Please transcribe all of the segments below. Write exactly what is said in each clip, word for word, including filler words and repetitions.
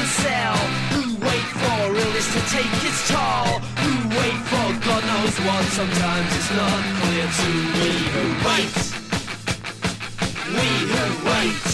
the cell. Who wait for illness to take its toll. Who wait for God knows what. Sometimes it's not clear to we who wait. We who wait.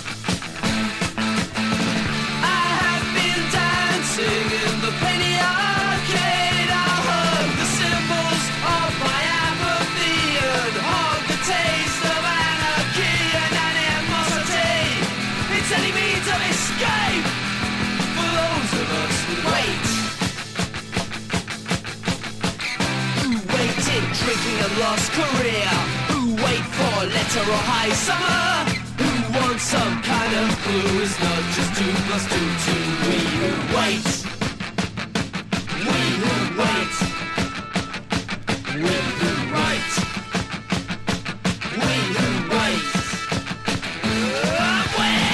I have been dancing in the penny arcade. I heard the symbols of my apathy and heard the taste of anarchy and animosity. It's any means of escape for those of us who wait. Who waited drinking a lost career. Who wait for letter or high summer. Who wants some kind of clue. It's not just two plus two, two. We who wait. We who wait. We who wait. We who wait. Uh, wait.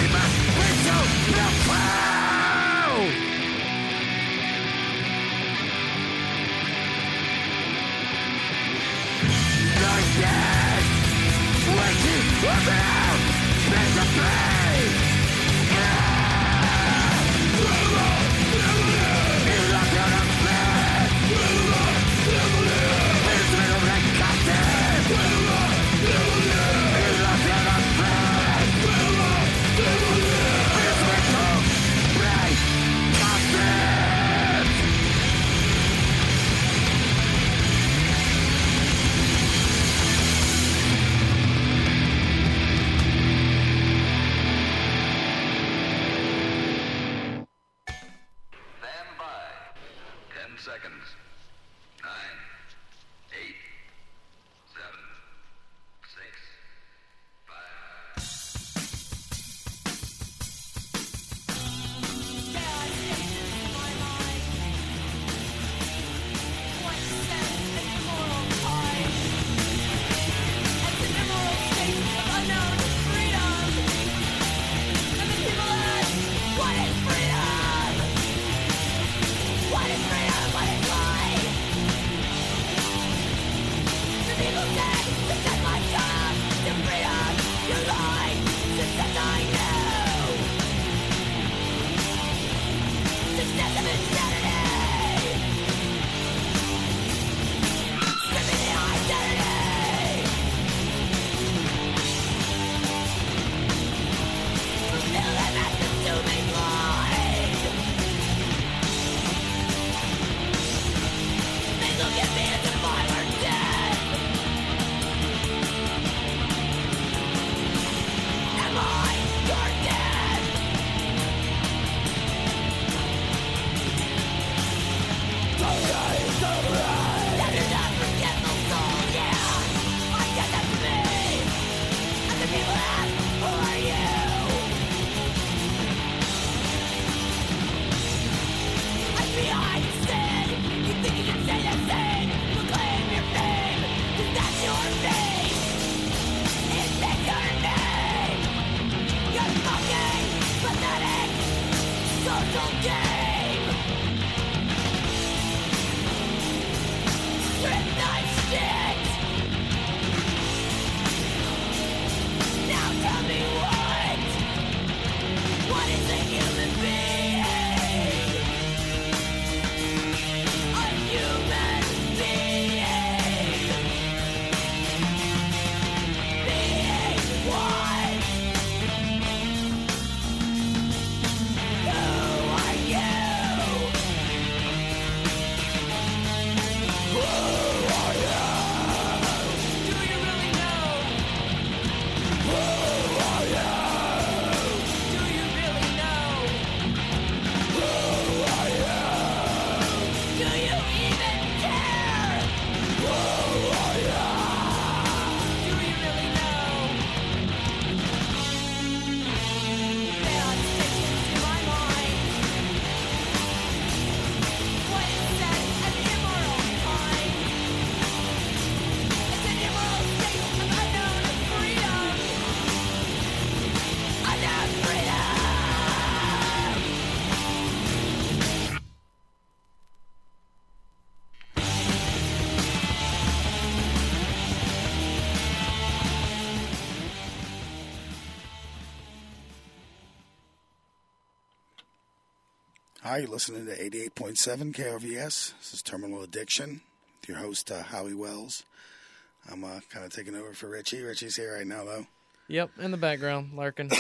Hi, you're listening to eighty-eight point seven K R V S. This is Terminal Addiction with your host, uh, Howie Wells. I'm uh, kind of taking over for Richie. Richie's here right now, though. Yep, in the background, lurking.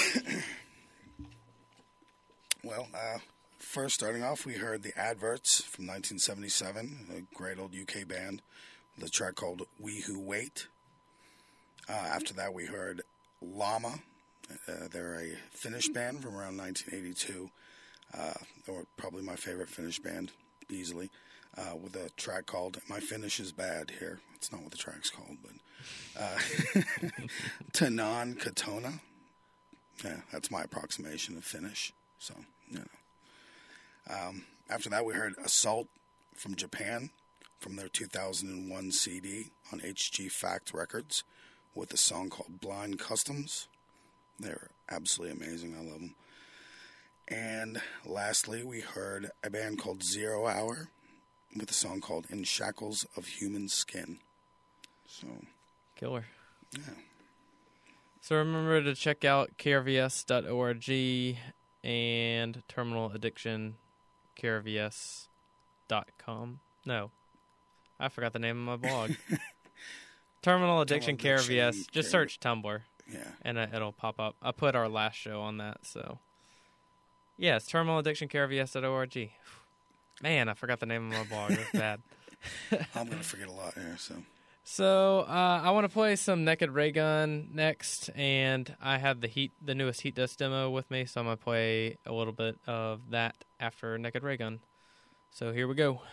Well, uh, first starting off, we heard the Adverts from nineteen seventy-seven, a great old U K band, with a track called We Who Wait. Uh, after that, we heard Llama. Uh, they're a Finnish band from around nineteen eighty-two. Uh, they were probably my favorite Finnish band, easily, uh, with a track called My Finnish is Bad here. It's not what the track's called, but uh, Tanan Katona. Yeah, that's my approximation of Finnish. So, you know. Um, after that, we heard Assault from Japan from their two thousand one C D on H G Fact Records with a song called Blind Customs. They're absolutely amazing. I love them. And lastly, we heard a band called Zero Hour with a song called In Shackles of Human Skin. So, Killer. yeah. So remember to check out K R V S dot org and Terminal Addiction K R V S dot com. No. I forgot the name of my blog. Terminal Addiction K R V S. Just search Tumblr. Yeah. And it'll pop up. I put our last show on that, so. Yeah, it's Terminal Addiction K R V S dot org. Man, I forgot the name of my blog. That's bad. I'm going to forget a lot here, so. So, uh, I want to play some Naked Raygun next, and I have the Heat, the newest Heat Dust demo with me, so I'm going to play a little bit of that after Naked Raygun. So, here we go.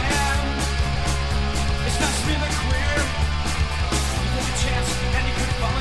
Chance, and you could fall.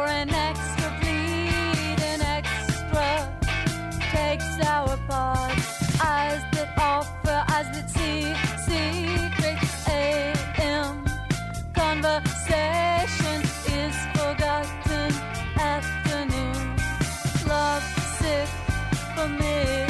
for an extra bleed, an extra takes our part. Eyes that offer, eyes that see, secrets. A M conversation is forgotten. Afternoon, love sick for midnight.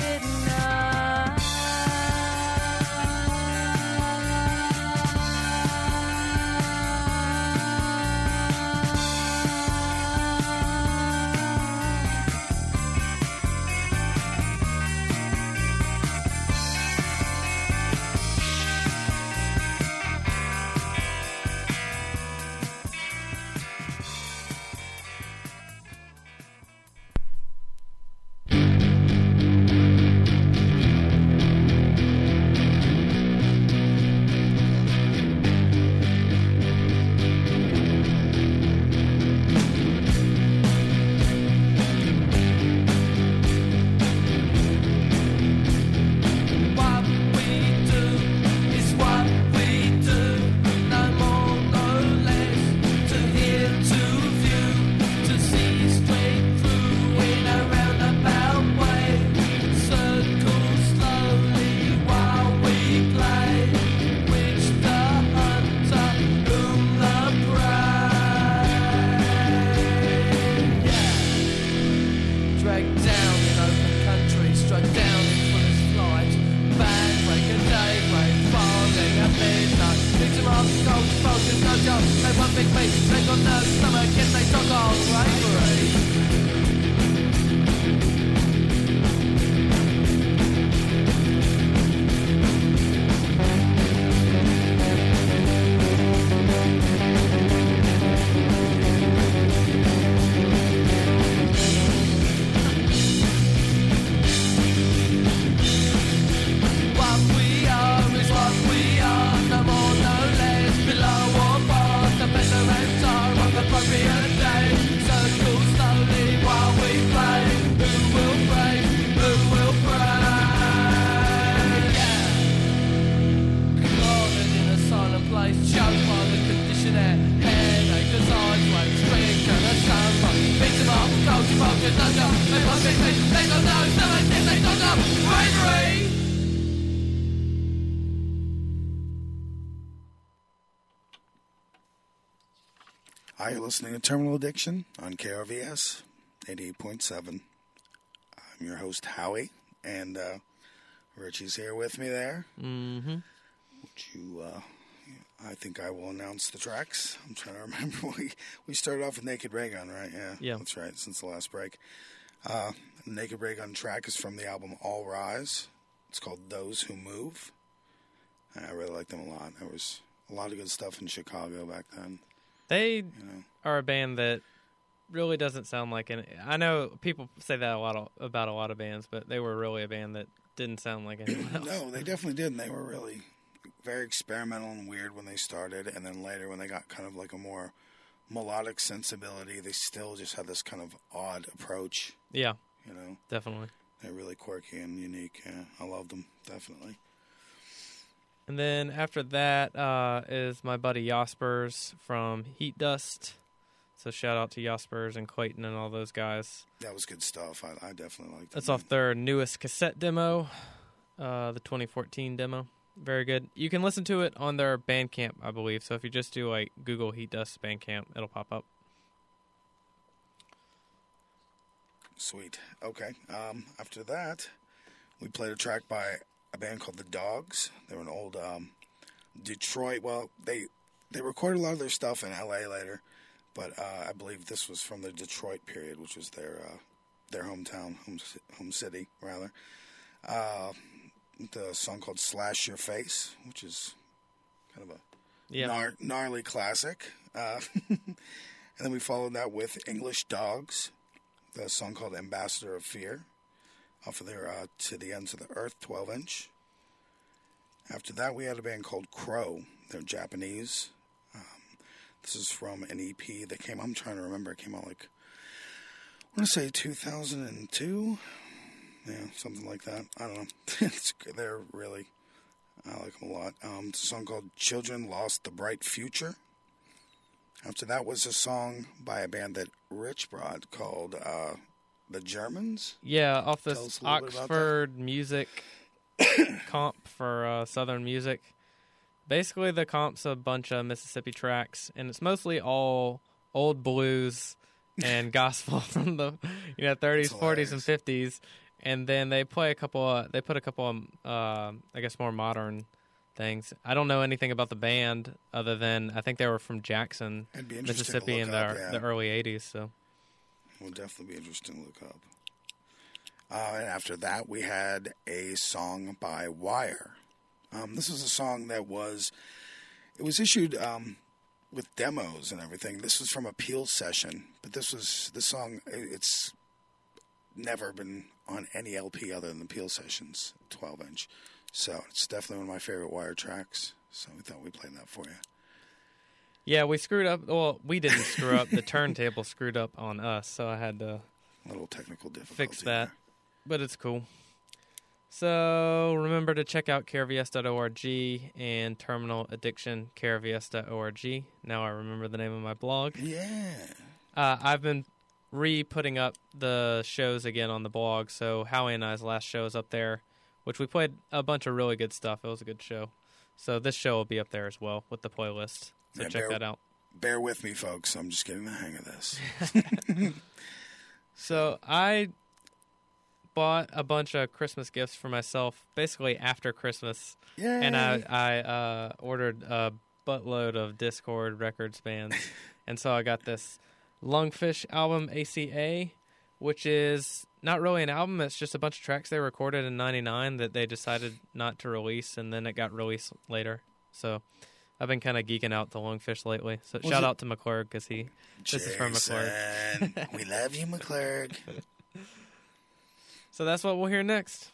Hi, you're listening to Terminal Addiction on K R V S eighty-eight point seven. I'm your host, Howie, and uh, Richie's here with me there. Mm-hmm. Would you, uh, I think I will announce the tracks. I'm trying to remember. We, we started off with Naked Ray Gun, right? Yeah, yeah. That's right, since the last break. Uh, the Naked Ray Gun track is from the album All Rise. It's called Those Who Move. I really like them a lot. There was a lot of good stuff in Chicago back then. They you know. are a band that really doesn't sound like any. I know people say that a lot of, about a lot of bands, but they were really a band that didn't sound like anyone else. No, they definitely didn't. They were really very experimental and weird when they started, and then later when they got kind of like a more melodic sensibility, they still just had this kind of odd approach. Yeah, you know, definitely. They're really quirky and unique. Yeah, I love them, definitely. And then after that uh, is my buddy Jaspers from Heat Dust. So shout out to Jaspers and Clayton and all those guys. That was good stuff. I, I definitely liked it. That's off their newest cassette demo, uh, the twenty fourteen demo. Very good. You can listen to it on their Bandcamp, I believe. So if you just do like Google Heat Dust Bandcamp, it'll pop up. Sweet. Okay. Um, after that, we played a track by a band called The Dogs. They were an old um, Detroit. Well, they they recorded a lot of their stuff in L A later, but uh, I believe this was from the Detroit period, which was their uh, their hometown, home home city rather. Uh, the song called "Slash Your Face," which is kind of a yeah. gnar- gnarly classic. Uh, and then we followed that with English Dogs, the song called "Ambassador of Fear," off of their uh, To the Ends of the Earth twelve inch. After that, we had a band called Crow. They're Japanese. Um, this is from an E P that came, I'm trying to remember, it came out like, I want to say two thousand two? Yeah, something like that. I don't know. it's, they're really, I like them a lot. Um, it's a song called Children Lost the Bright Future. After that was a song by a band that Rich brought called uh, The Germans. Yeah, off Tell this us a little bit about Oxford music comp for uh, Southern music. Basically, the comp's a bunch of Mississippi tracks, and it's mostly all old blues and gospel from the you know thirties, forties, and fifties. And then they play a couple. Of, they put a couple of, uh, I guess, more modern things. I don't know anything about the band other than I think they were from Jackson, It'd be interesting Mississippi, to in look the up, yeah. the early eighties. So Will definitely be interesting to look up. Uh, and after that, we had a song by Wire. Um, this was a song that was, it was issued um, with demos and everything. This was from a Peel session, but this was, this song, it's never been on any L P other than the Peel sessions, twelve inch. So it's definitely one of my favorite Wire tracks. So we thought we'd play that for you. yeah, we screwed up. Well, we didn't screw up. The turntable screwed up on us, so I had to A little technical difficulty. fix that. there. But it's cool. So remember to check out K R V S dot org and Terminal Addiction, K R V S dot org. Now I remember the name of my blog. Yeah. Uh, I've been re-putting up the shows again on the blog, so Howie and I's last show is up there, which we played a bunch of really good stuff. It was a good show. So this show will be up there as well with the playlist. So Yeah, check bear- that out. Bear with me, folks. I'm just getting the hang of this. So I bought a bunch of Christmas gifts for myself, basically after Christmas, Yeah. and I I uh, ordered a buttload of Discord Records bands, and so I got this Lungfish album A C A, which is not really an album. It's just a bunch of tracks they recorded in ninety-nine that they decided not to release, and then it got released later. So I've been kind of geeking out to Lungfish lately. So Was shout it- out to McClurg because he this is from McClurg. Jason, we love you, McClurg. So that's what we'll hear next.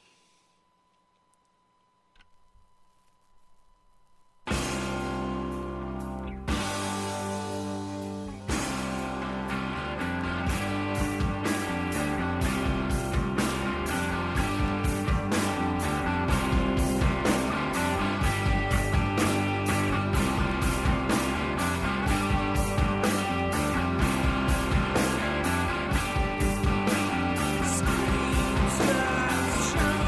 Screams of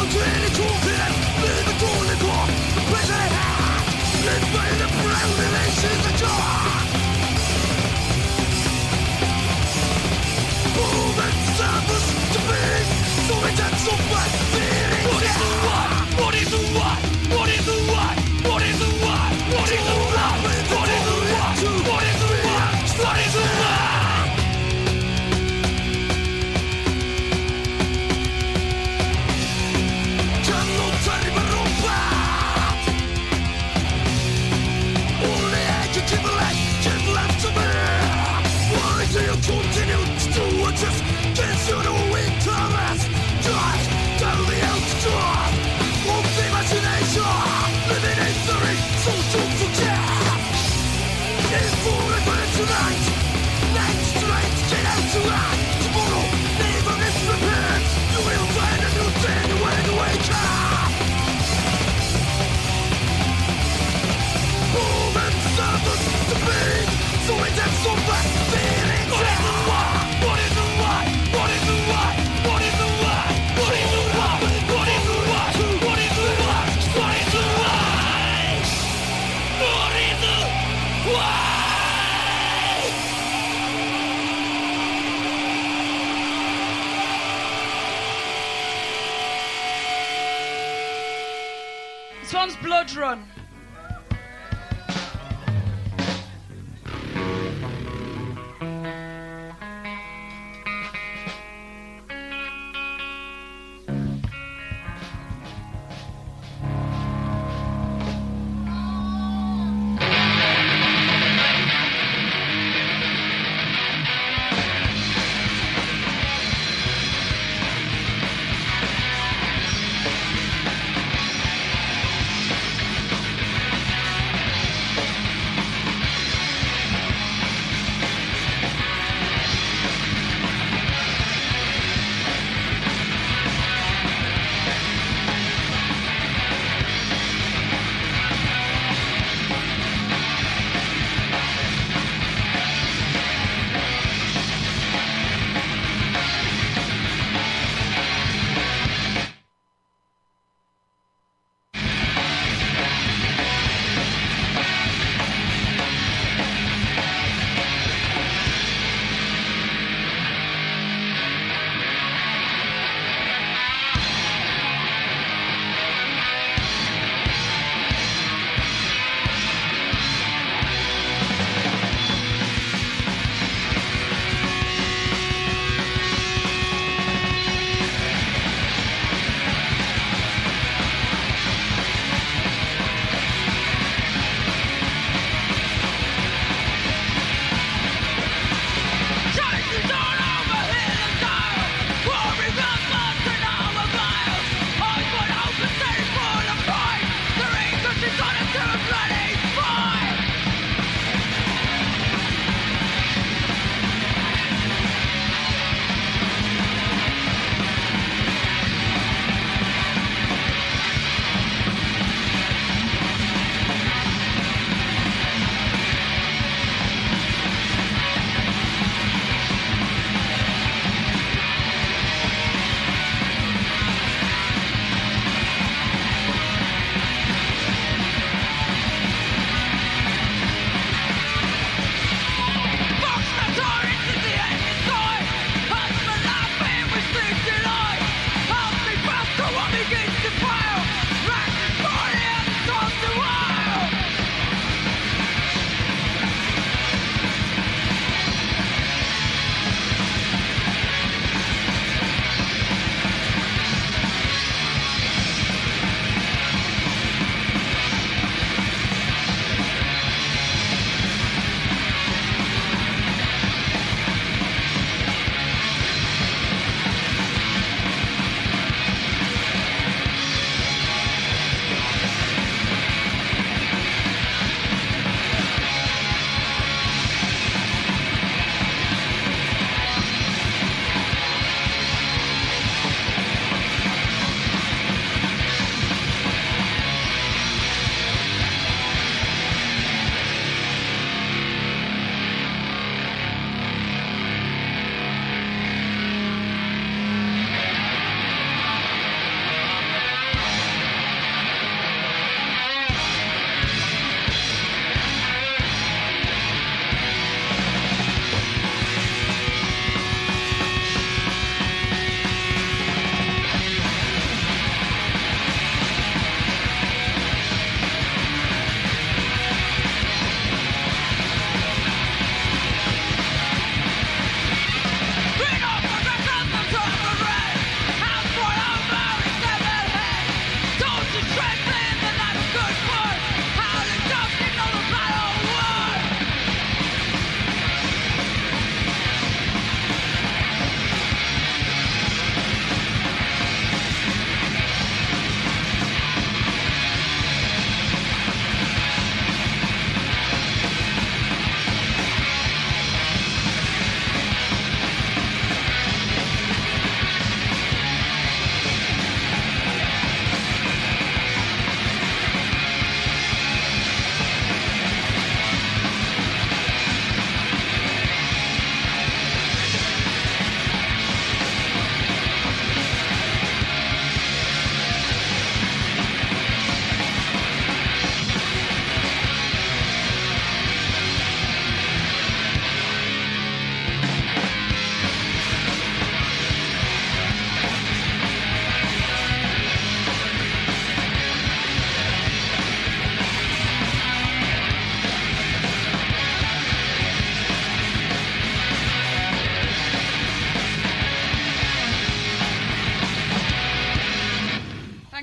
This one's Blood Run.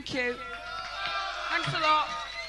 Thank you. Thanks a lot.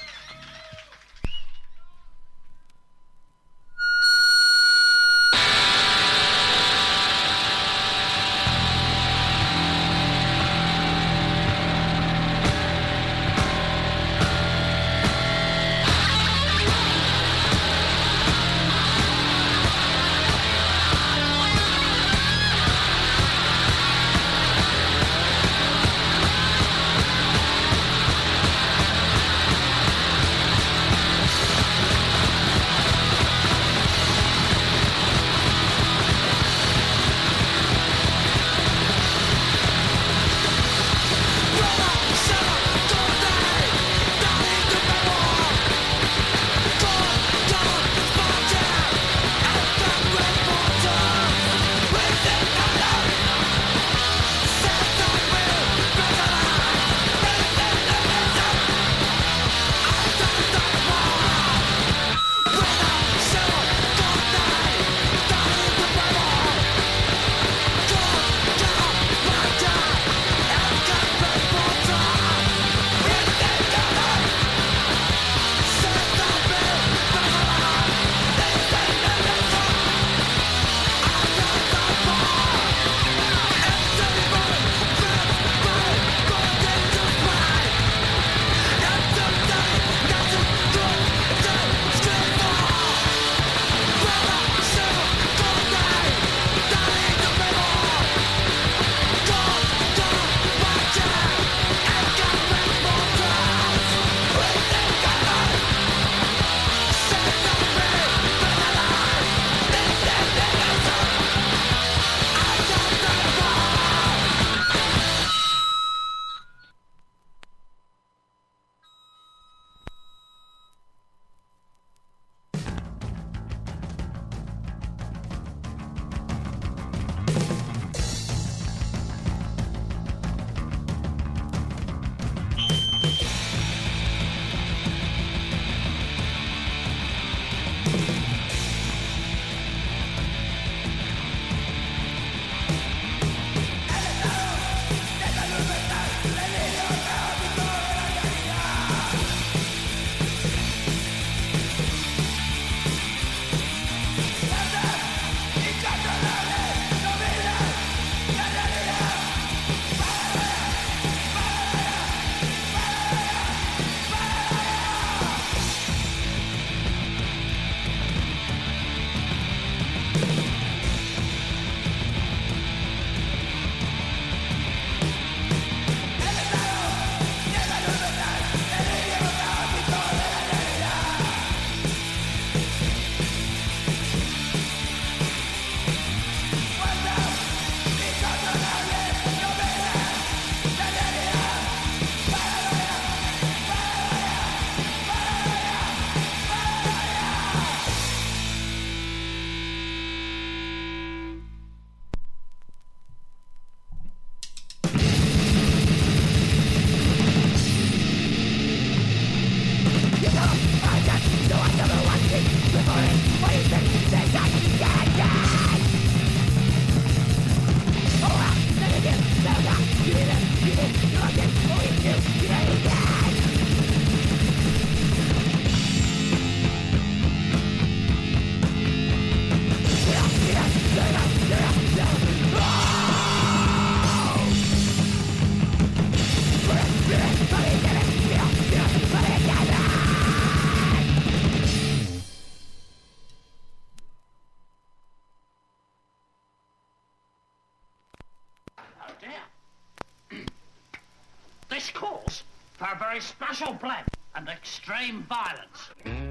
This calls for a very special blend and extreme violence.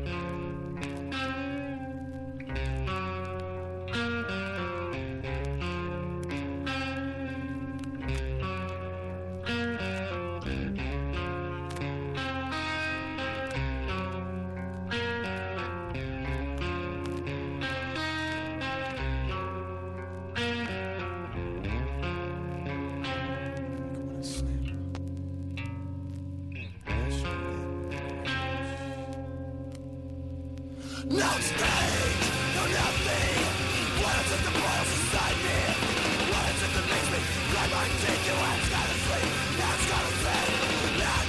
No stage, no nothing. What is it that boils inside me? What is it that makes me grind my teeth? You ain't gotta sleep, now it's gotta sleep. Now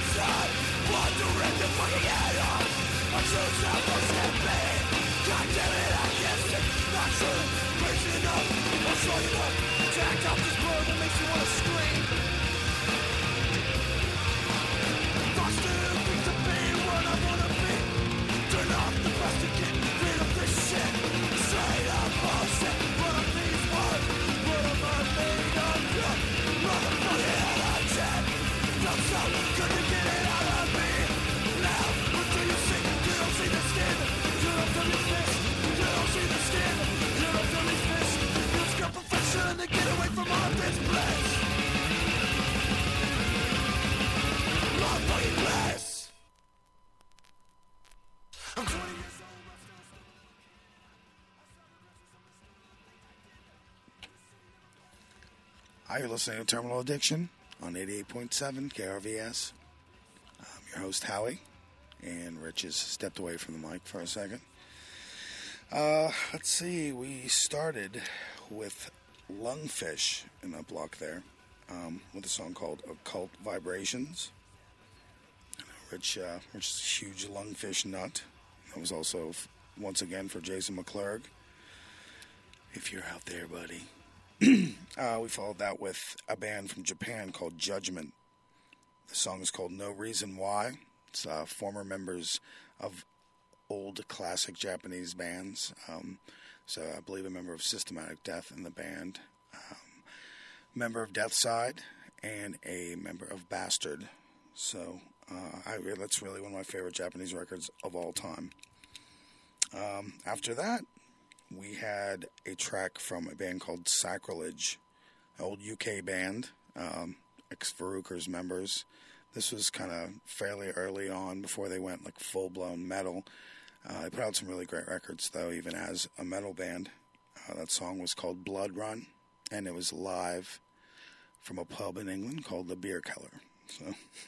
Hi, you're listening to Terminal Addiction on eighty-eight point seven K R V S. I'm your host, Howie, and Rich has stepped away from the mic for a second. Uh, let's see, we started with Lungfish in that block there, um, with a song called Occult Vibrations. Rich, uh, Rich is a huge Lungfish nut. That was also, once again, for Jason McClurg. If you're out there, buddy. uh, we followed that with a band from Japan called Judgment. The song is called No Reason Why. It's uh, former members of old classic Japanese bands. Um, so I believe a member of Systematic Death in the band, um, member of Deathside, and a member of Bastard. So uh, I, that's really one of my favorite Japanese records of all time. Um, after that, we had a track from a band called Sacrilege, an old U K band, um, ex-Verucker's members. This was kind of fairly early on before they went like full-blown metal. Uh, they put out some really great records, though, even as a metal band. Uh, that song was called Blood Run, and it was live from a pub in England called the Beer Keller. So